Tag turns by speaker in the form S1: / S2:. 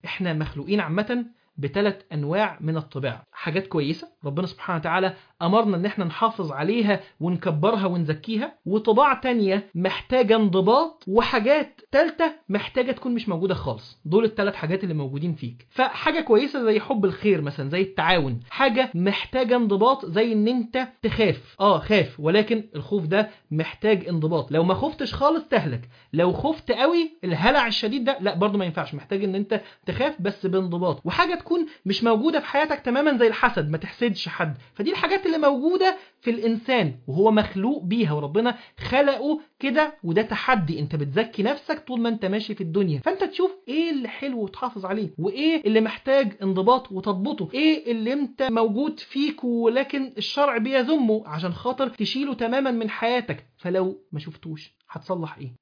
S1: احنا مخلوقين عامة ب3 أنواع من الطباع. حاجات كويسة ربنا سبحانه وتعالى أمرنا ان احنا نحافظ عليها ونكبرها ونزكيها، وطباع تانية محتاجة انضباط، وحاجات تالتة محتاجة تكون مش موجودة خالص. دول ال3 حاجات اللي موجودين فيك. فحاجة كويسة زي حب الخير مثلا، زي التعاون. حاجة محتاجة انضباط زي ان انت تخاف، خاف، ولكن الخوف ده محتاج انضباط. لو ما خفتش خالص تهلك، لو خفت قوي الهلع الشديد ده لا برضو ما ينفعش، محتاج ان انت تخاف بس بانضباط. وحاجة تكون مش موجودة في حياتك تماما زي الحسد، ما تحسدش حد. فدي الحاجات اللي موجودة في الإنسان وهو مخلوق بيها، وربنا خلقه كده. وده تحدي، انت بتزكي نفسك طول ما انت ماشي في الدنيا، فانت تشوف ايه اللي حلو وتحافظ عليه، وايه اللي محتاج انضباط وتضبطه، ايه اللي انت موجود فيك ولكن الشرع بيذمه عشان خاطر تشيله تماما من حياتك. فلو ما شفتوش هتصلح ايه؟